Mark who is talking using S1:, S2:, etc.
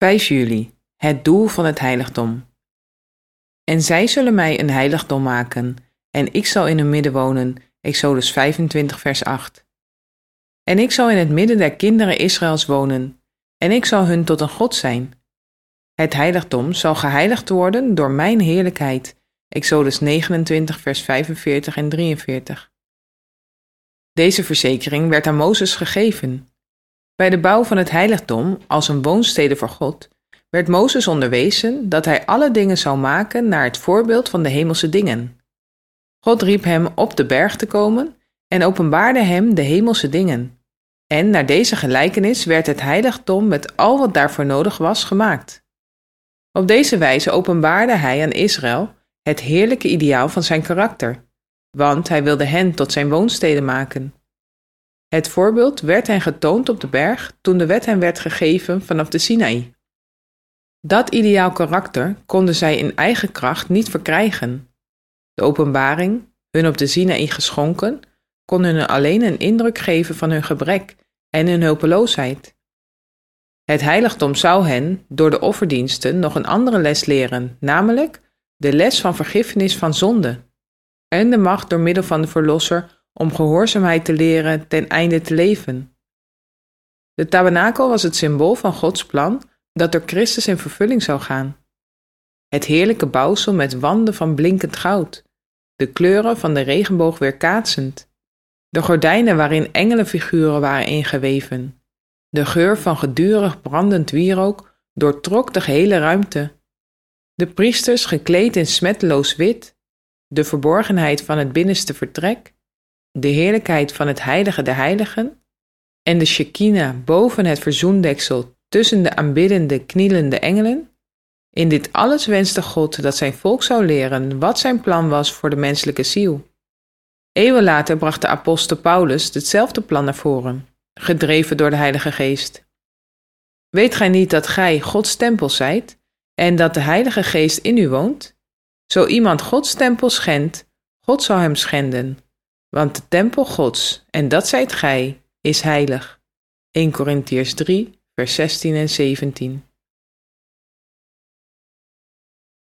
S1: 5 juli, het doel van het heiligdom. En zij zullen mij een heiligdom maken, en ik zal in hun midden wonen. Exodus 25 vers 8. En ik zal in het midden der kinderen Israëls wonen, en ik zal hun tot een God zijn. Het heiligdom zal geheiligd worden door mijn heerlijkheid. Exodus 29 vers 45 en 43. Deze verzekering werd aan Mozes gegeven. Bij de bouw van het heiligdom als een woonstede voor God werd Mozes onderwezen dat hij alle dingen zou maken naar het voorbeeld van de hemelse dingen. God riep hem op de berg te komen en openbaarde hem de hemelse dingen. En naar deze gelijkenis werd het heiligdom met al wat daarvoor nodig was gemaakt. Op deze wijze openbaarde hij aan Israël het heerlijke ideaal van zijn karakter, want hij wilde hen tot zijn woonstede maken. Het voorbeeld werd hen getoond op de berg toen de wet hen werd gegeven vanaf de Sinaï. Dat ideaal karakter konden zij in eigen kracht niet verkrijgen. De openbaring, hun op de Sinaï geschonken, kon hun alleen een indruk geven van hun gebrek en hun hulpeloosheid. Het heiligdom zou hen, door de offerdiensten, nog een andere les leren, namelijk de les van vergiffenis van zonde en de macht door middel van de Verlosser om gehoorzaamheid te leren ten einde te leven. De tabernakel was het symbool van Gods plan dat door Christus in vervulling zou gaan. Het heerlijke bouwsel met wanden van blinkend goud, de kleuren van de regenboog weerkaatsend, de gordijnen waarin engelenfiguren waren ingeweven, de geur van gedurig brandend wierook doortrok de gehele ruimte, de priesters gekleed in smetteloos wit, de verborgenheid van het binnenste vertrek, de heerlijkheid van het heilige der heiligen en de Shekinah boven het verzoendeksel tussen de aanbiddende, knielende engelen. In dit alles wenste God dat zijn volk zou leren wat zijn plan was voor de menselijke ziel. Eeuwen later bracht de apostel Paulus hetzelfde plan naar voren, gedreven door de Heilige Geest. Weet gij niet dat gij Gods tempel zijt en dat de Heilige Geest in u woont? Zo iemand Gods tempel schendt, God zal hem schenden. Want de tempel Gods, en dat zijt gij, is heilig. 1 Korintiërs 3, vers 16 en 17.